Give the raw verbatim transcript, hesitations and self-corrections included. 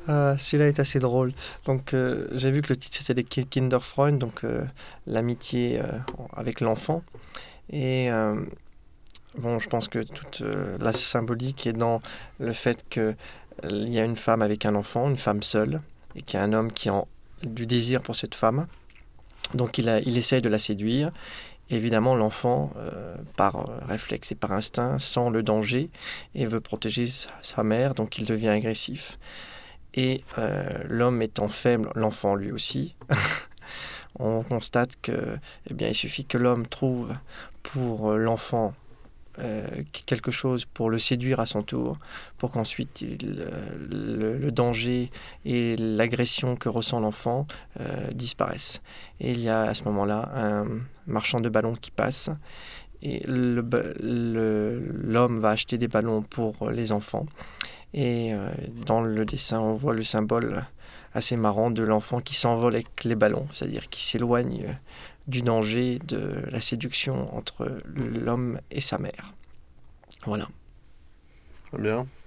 Ah, celui-là est assez drôle. Donc, euh, j'ai vu que le titre c'était les Ki- Kinderfreund, donc euh, l'amitié euh, avec l'enfant. Et euh, bon, je pense que toute euh, la symbolique est dans le fait que euh, il y a une femme avec un enfant, une femme seule, et qu'il y a un homme qui a du désir pour cette femme. Donc, il, a, il essaye de la séduire. Évidemment, l'enfant, euh, par euh, réflexe et par instinct, sent le danger et veut protéger sa, sa mère, donc il devient agressif. Et euh, l'homme étant faible, l'enfant lui aussi, on constate que, eh bien, il suffit que l'homme trouve pour euh, l'enfant euh, quelque chose pour le séduire à son tour, pour qu'ensuite il, euh, le, le danger et l'agression que ressent l'enfant euh, disparaissent. Et il y a à ce moment-là un marchand de ballons qui passe et le, le, l'homme va acheter des ballons pour les enfants. Et euh, dans le dessin, on voit le symbole assez marrant de l'enfant qui s'envole avec les ballons, c'est-à-dire qui s'éloigne du danger de la séduction entre l'homme et sa mère. Voilà. Très bien.